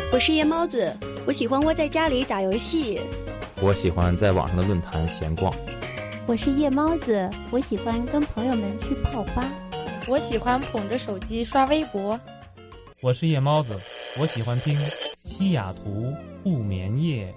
我是夜猫子，我喜欢窝在家里打游戏。 我喜欢在网上的论坛闲逛。 我是夜猫子，我喜欢跟朋友们去泡吧。 我喜欢捧着手机刷微博。 我是夜猫子，我喜欢听西雅图不眠夜。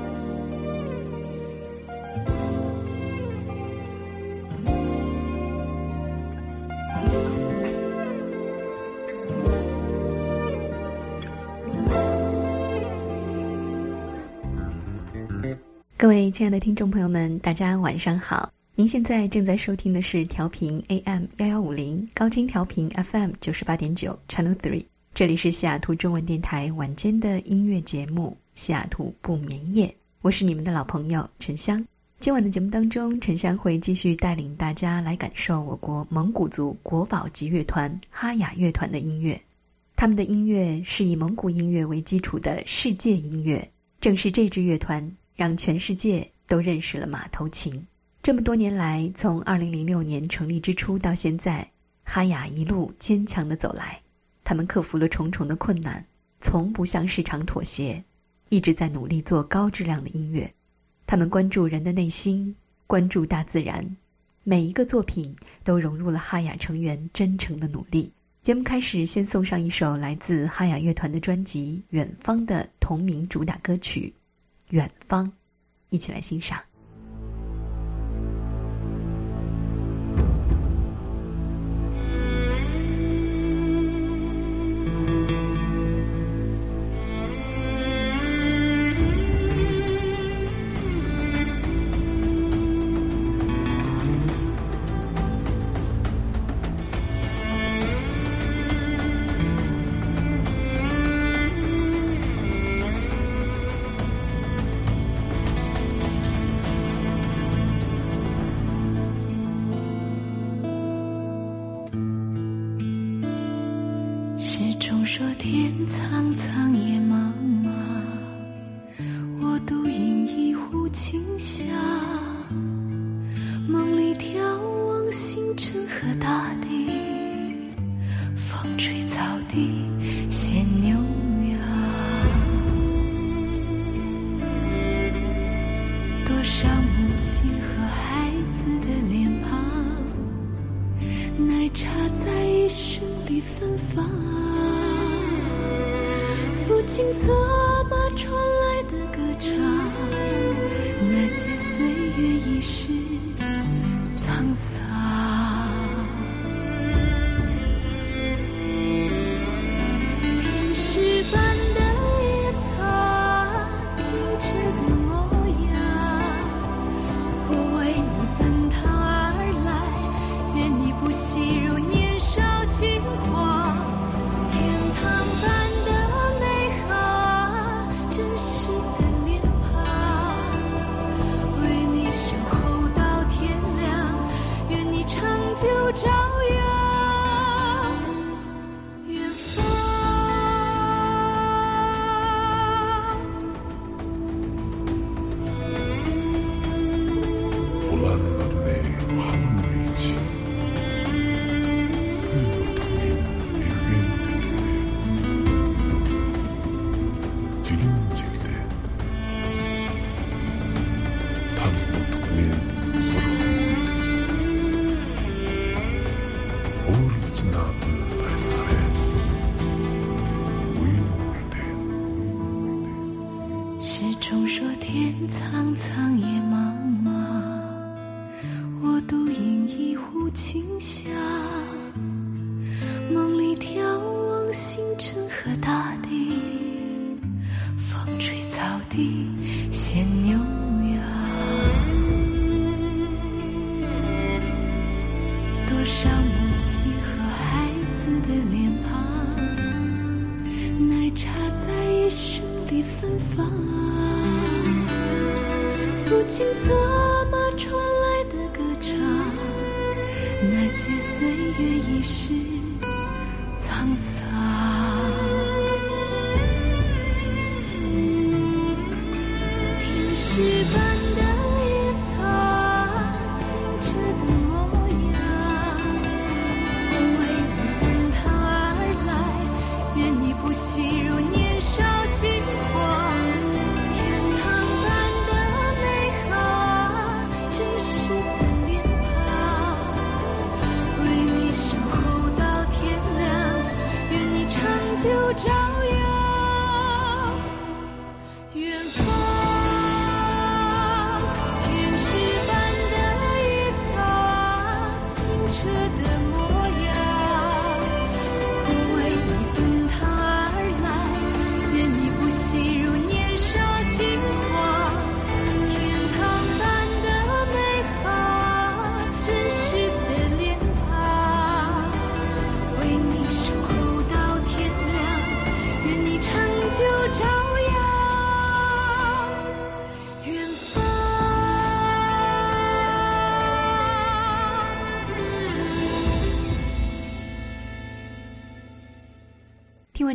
各位亲爱的听众朋友们，大家晚上好。您现在正在收听的是调频 AM1150 高清调频 FM 98.9 Channel 3， 这里是西雅图中文电台晚间的音乐节目西雅图不眠夜，我是你们的老朋友陈香。今晚的节目当中，陈香会继续带领大家来感受我国蒙古族国宝级乐团哈雅乐团的音乐。他们的音乐是以蒙古音乐为基础的世界音乐，正是这支乐团让全世界都认识了马头琴。这么多年来，从2006年成立之初到现在，哈雅一路坚强地走来，他们克服了重重的困难，从不向市场妥协，一直在努力做高质量的音乐。他们关注人的内心，关注大自然，每一个作品都融入了哈雅成员真诚的努力。节目开始，先送上一首来自哈雅乐团的专辑《远方》的同名主打歌曲《远方》，一起来欣赏。 说天苍苍野茫茫，我独饮一壶清香，梦里眺望星辰和大地，风吹草低牵牛羊，多少母亲和孩子的脸庞，奶茶在一生里芬芳，父亲策马传来的歌唱，那些岁月已是沧桑。天使般的野草，清澈的模样，我为你奔腾而来，愿你不息如年少轻狂，天堂般真实的脸庞，为你守候到天亮，愿你长久照耀远方。始终说天苍苍野茫茫，我独饮一壶清香，梦里眺望星辰和大地，风吹草低牵牛羊，多少母亲和孩子的脸庞，奶茶在一生里芬芳，父亲策马传来的歌唱，那些岁月已是沧桑。天使般的野草，清澈的模样，我为你奔腾而来，愿你不息如年少轻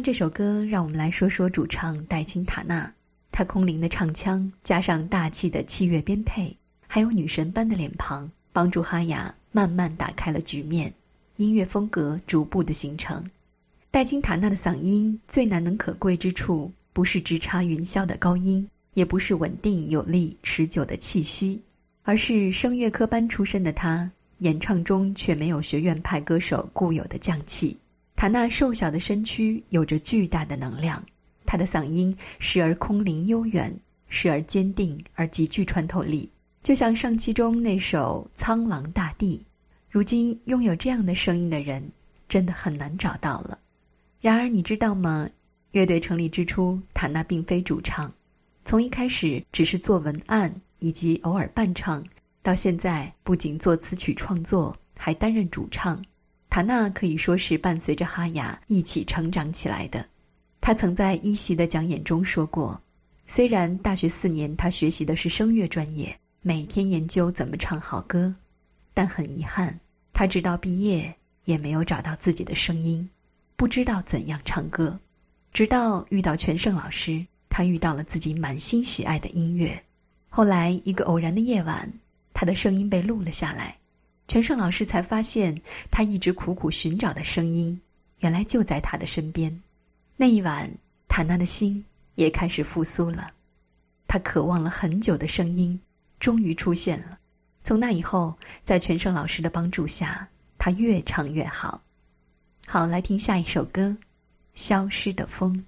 这首歌，让我们来说说主唱戴青塔娜。她空灵的唱腔加上大气的器乐编配，还有女神般的脸庞，帮助哈雅慢慢打开了局面，音乐风格逐步的形成。戴青塔娜的嗓音最难能可贵之处，不是直插云霄的高音，也不是稳定有力持久的气息，而是声乐科班出身的她，演唱中却没有学院派歌手固有的匠气。塔娜瘦小的身躯有着巨大的能量，她的嗓音时而空灵悠远，时而坚定而极具穿透力，就像上期中那首《苍狼大地》。如今拥有这样的声音的人真的很难找到了。然而你知道吗？乐队成立之初，塔娜并非主唱，从一开始只是做文案以及偶尔伴唱，到现在不仅做词曲创作，还担任主唱。塔娜可以说是伴随着哈雅一起成长起来的。她曾在一席的讲演中说过，虽然大学4年她学习的是声乐专业，每天研究怎么唱好歌，但很遗憾，她直到毕业也没有找到自己的声音，不知道怎样唱歌。直到遇到全胜老师，她遇到了自己满心喜爱的音乐。后来一个偶然的夜晚，她的声音被录了下来，全胜老师才发现她一直苦苦寻找的声音原来就在她的身边。那一晚，塔娜的心也开始复苏了，她渴望了很久的声音终于出现了。从那以后，在全胜老师的帮助下，她越唱越好。好，来听下一首歌，消失的风。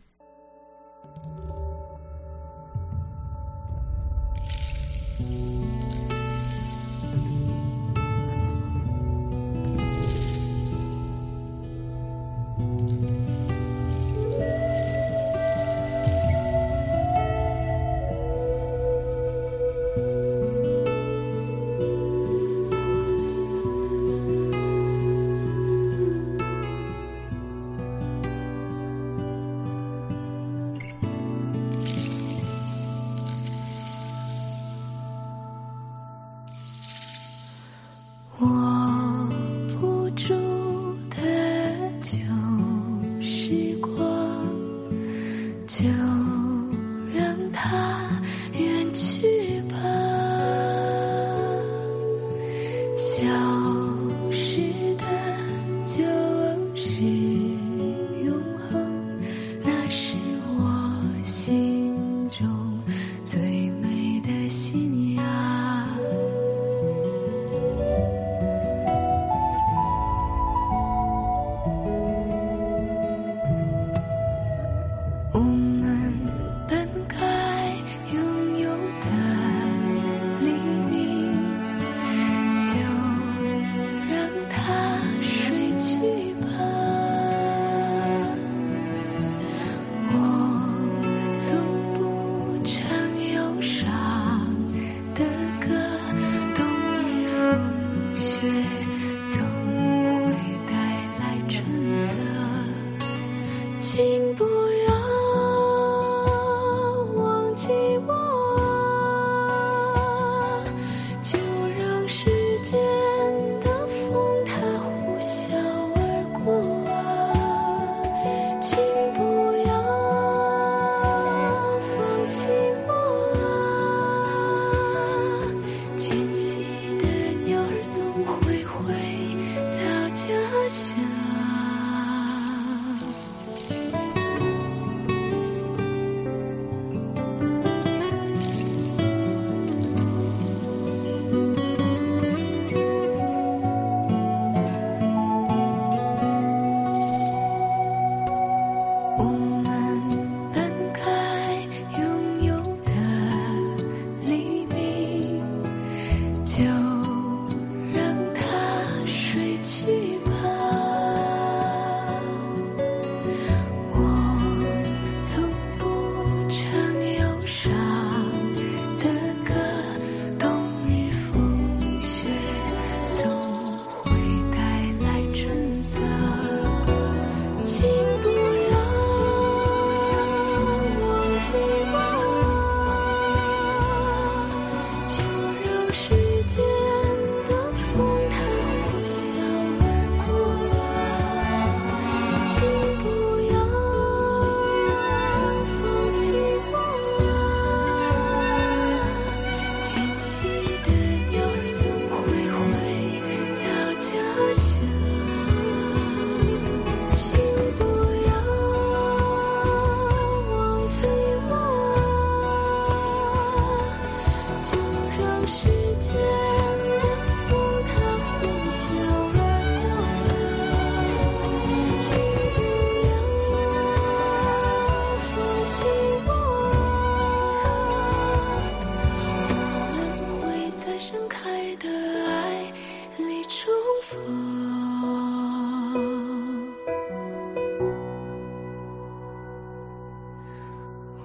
握不住的就是光，就让它远去吧。消失的就是永恒，那是我心中最美的信仰。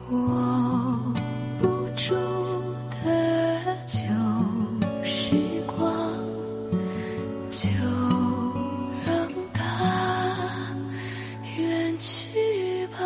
握不住的旧时光，就让它远去吧。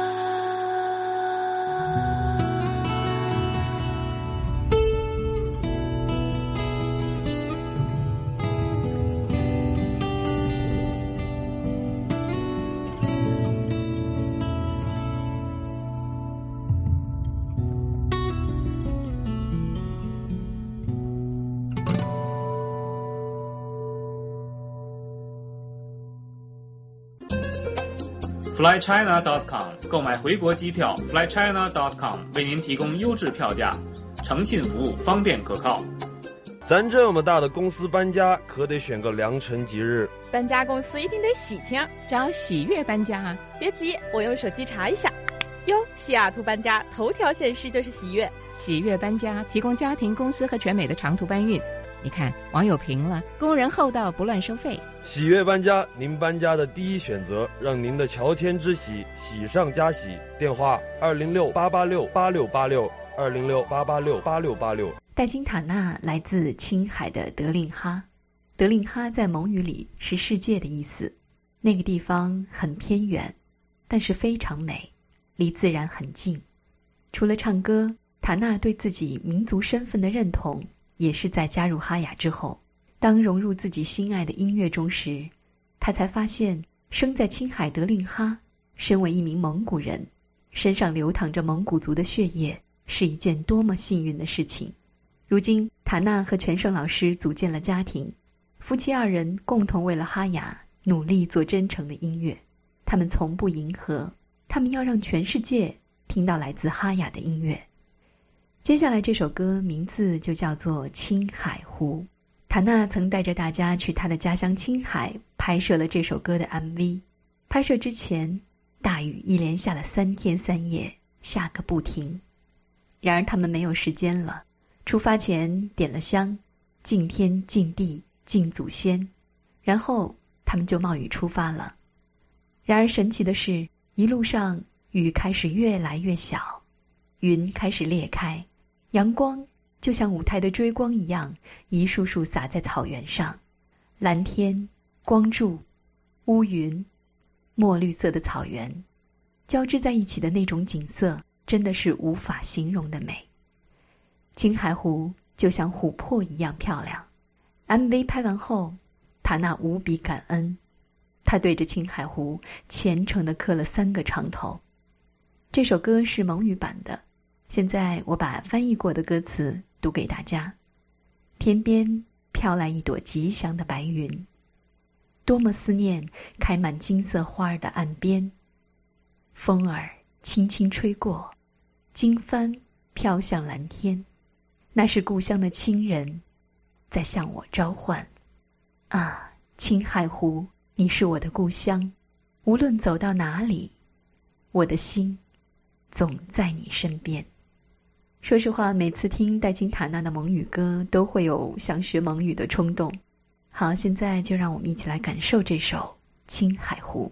FlyChina.com 购买回国机票 ，FlyChina.com 为您提供优质票价，诚信服务，方便可靠。 咱这么大的公司搬家，可得选个良辰吉日。 搬家公司一定得喜庆， 找喜悦搬家啊！ 别急，我用手机查一下。哟，西雅图搬家头条显示就是喜悦。 喜悦搬家提供家庭、公司和全美的长途搬运。你看，网友评了，工人厚道，不乱收费。 喜悦搬家，您搬家的第一选择，让您的乔迁之喜喜上加喜。电话206-886-8686，206-886-8686。 戴金塔纳来自青海的德令哈，德令哈在蒙语里是世界的意思。那个地方很偏远，但是非常美，离自然很近。除了唱歌，塔纳对自己民族身份的认同也是在加入哈雅之后。当融入自己心爱的音乐中时，他才发现生在青海德令哈，身为一名蒙古人，身上流淌着蒙古族的血液，是一件多么幸运的事情。如今塔纳和全胜老师组建了家庭，夫妻二人共同为了哈雅努力做真诚的音乐。他们从不迎合，他们要让全世界听到来自哈雅的音乐。接下来这首歌名字就叫做青海湖。塔纳曾带着大家去他的家乡青海拍摄了这首歌的 MV。 拍摄之前，大雨一连下了3天3夜，下个不停。然而他们没有时间了，出发前点了香，敬天敬地敬祖先，然后他们就冒雨出发了。然而神奇的是，一路上雨开始越来越小，云开始裂开，阳光就像舞台的追光一样，一束束洒在草原上。蓝天、光柱、乌云、墨绿色的草原交织在一起的那种景色，真的是无法形容的美。青海湖就像琥珀一样漂亮。 MV 拍完后，塔纳无比感恩，他对着青海湖虔诚地磕了3个长头。这首歌是蒙语版的，现在我把翻译过的歌词读给大家。天边飘来一朵吉祥的白云，多么思念开满金色花的岸边。风儿轻轻吹过，经幡飘向蓝天，那是故乡的亲人在向我召唤。啊，青海湖，你是我的故乡，无论走到哪里，我的心总在你身边。说实话，每次听戴金塔纳的蒙语歌，都会有想学蒙语的冲动。好，现在就让我们一起来感受这首《青海湖》。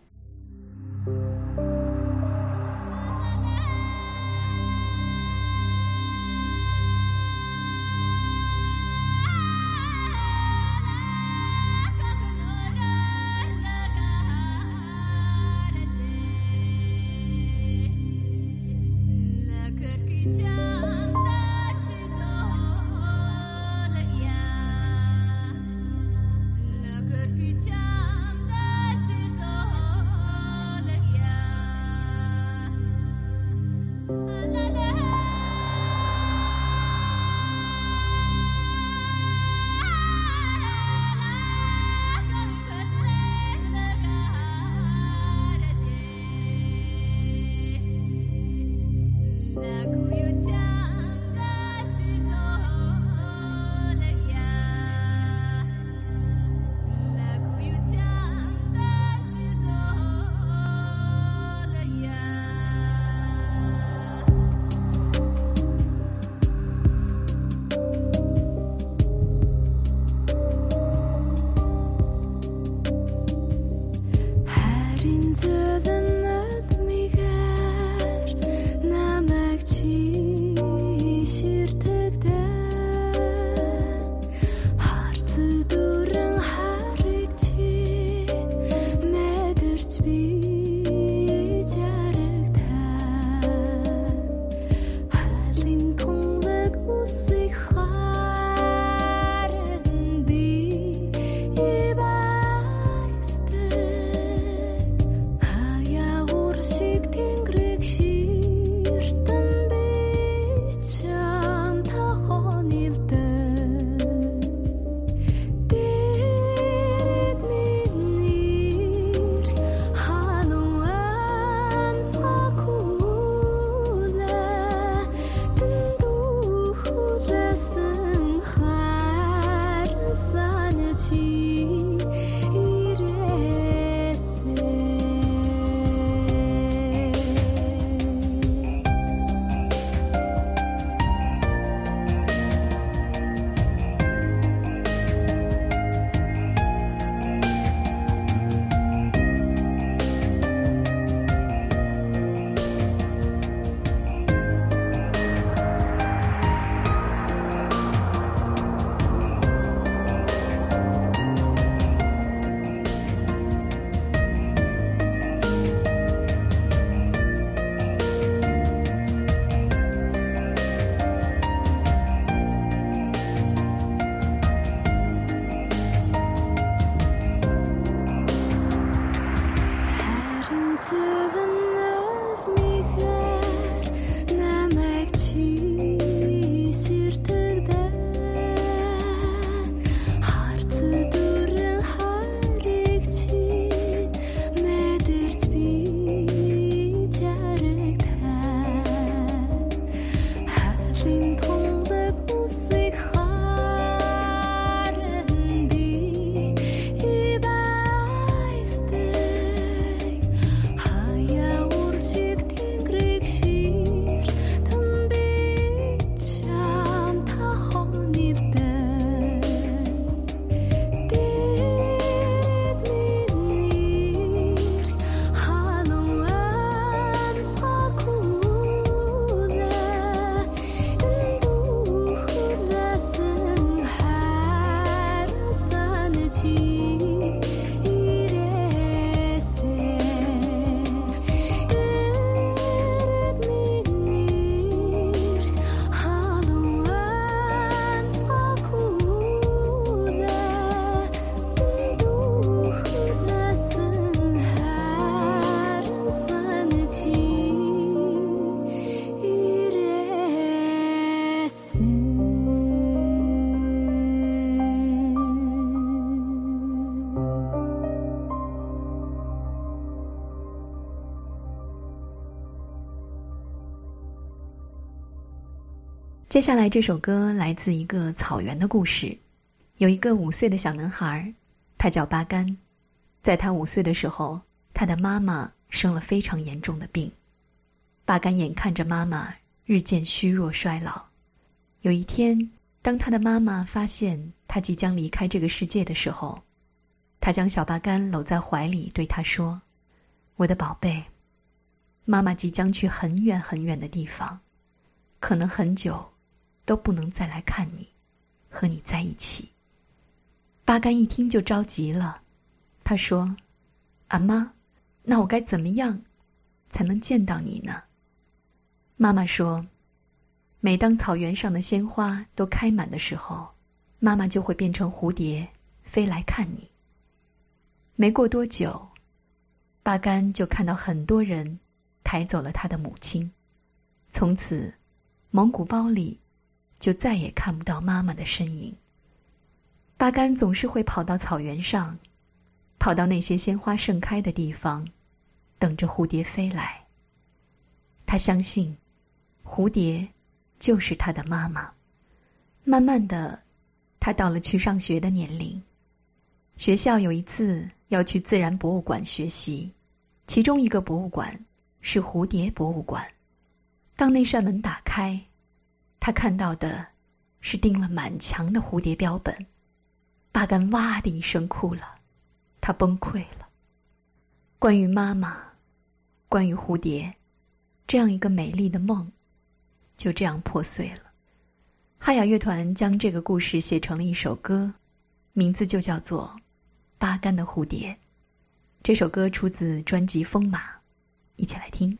接下来这首歌来自一个草原的故事。有一个5岁的小男孩，他叫巴干。在他5岁的时候，他的妈妈生了非常严重的病。巴干眼看着妈妈日渐虚弱衰老。有一天，当他的妈妈发现他即将离开这个世界的时候，他将小巴干搂在怀里，对他说：我的宝贝，妈妈即将去很远很远的地方，可能很久都不能再来看你，和你在一起。巴干一听就着急了，他说：啊妈，那我该怎么样才能见到你呢？妈妈说，每当草原上的鲜花都开满的时候，妈妈就会变成蝴蝶飞来看你。没过多久，巴干就看到很多人抬走了他的母亲，从此蒙古包里就再也看不到妈妈的身影。巴干总是会跑到草原上，跑到那些鲜花盛开的地方，等着蝴蝶飞来。他相信蝴蝶就是他的妈妈。慢慢的，他到了去上学的年龄。学校有一次要去自然博物馆学习，其中一个博物馆是蝴蝶博物馆。当那扇门打开，他看到的是钉了满墙的蝴蝶标本。巴干哇的一声哭了，他崩溃了。关于妈妈，关于蝴蝶，这样一个美丽的梦就这样破碎了。哈雅乐团将这个故事写成了一首歌，名字就叫做《巴干的蝴蝶》。这首歌出自专辑《风马》，一起来听。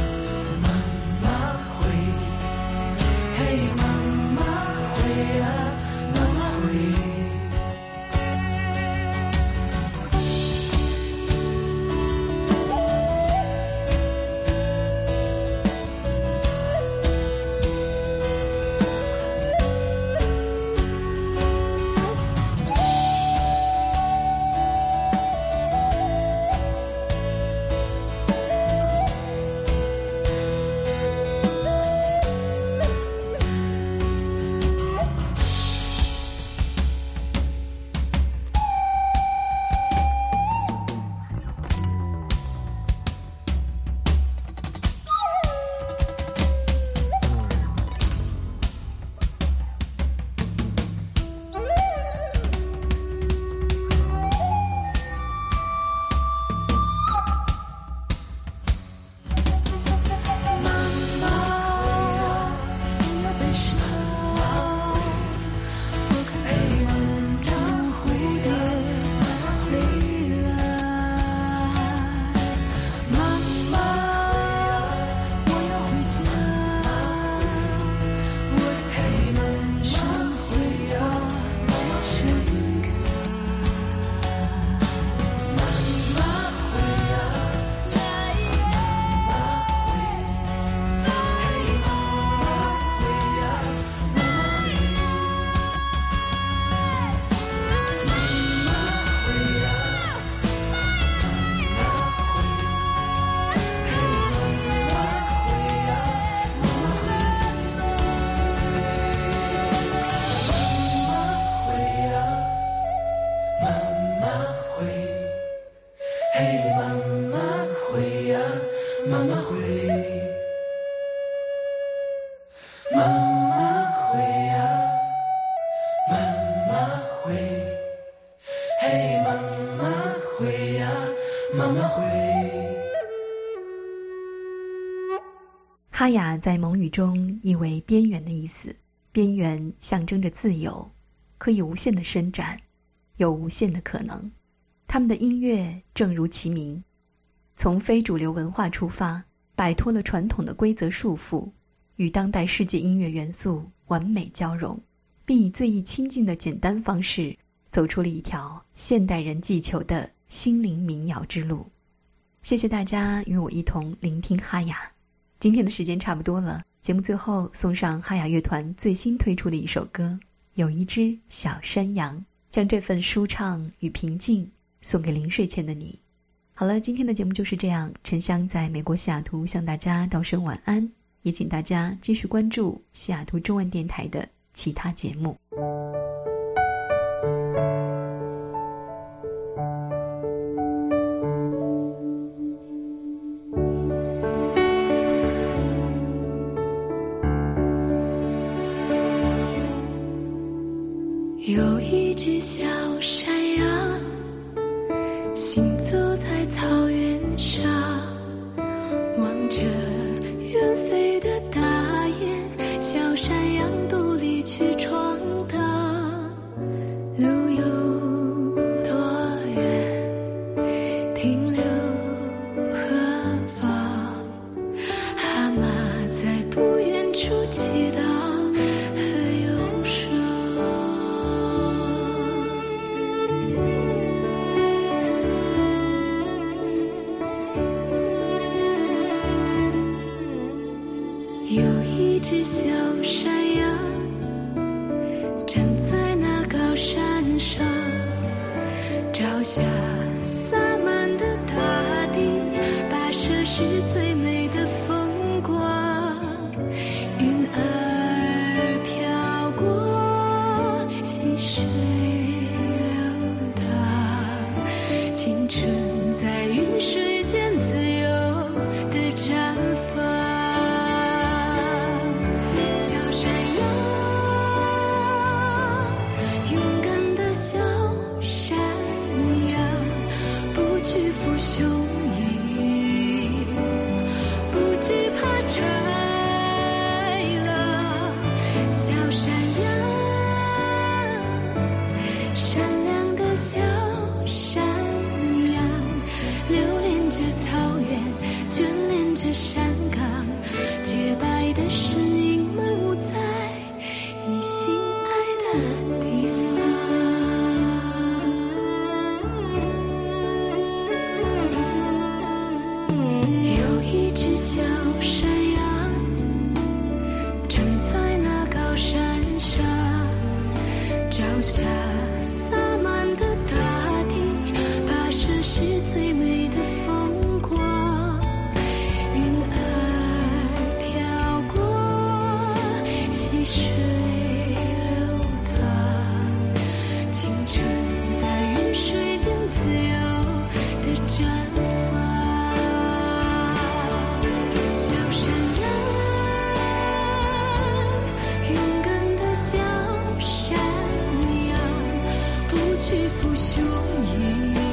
妈妈回呀。 哈雅在蒙语中意为边缘的意思，边缘象征着自由，可以无限的伸展，有无限的可能。他们的音乐正如其名，从非主流文化出发，摆脱了传统的规则束缚，与当代世界音乐元素完美交融，并以最易亲近的简单方式走出了一条现代人寄求的心灵民谣之路。谢谢大家与我一同聆听哈雅。今天的时间差不多了，节目最后送上哈雅乐团最新推出的一首歌，有一只小山羊，将这份舒畅与平静送给临睡前的你。好了，今天的节目就是这样，沉香在美国西雅图向大家道声晚安，也请大家继续关注西雅图中文电台的其他节目。 有一只小山羊，行走在草原上，望着远飞的大雁，小山羊独立去闯荡。路有多远，停留何方？蛤蟆在不远处祈祷和忧伤。有一只小山羊，站在那高山上，朝霞洒满的大地，跋涉是最美的风光。云儿飘过，溪水流淌，青春在云水间自由的绽放。小山羊，勇敢的小山羊，不惧负雄鹰，不惧怕豺狼。小山羊，善良的小山羊，留恋着草原，眷恋着山岗，洁白的身影漫舞在你心爱的地方。有一只小山羊，站在那高山上，朝霞洒满的大地，跋涉是最美的风光。云儿飘过，溪水流淌，青春在云水间自由的绽放。小山羊，勇敢的小山羊，不惧负雄鹰，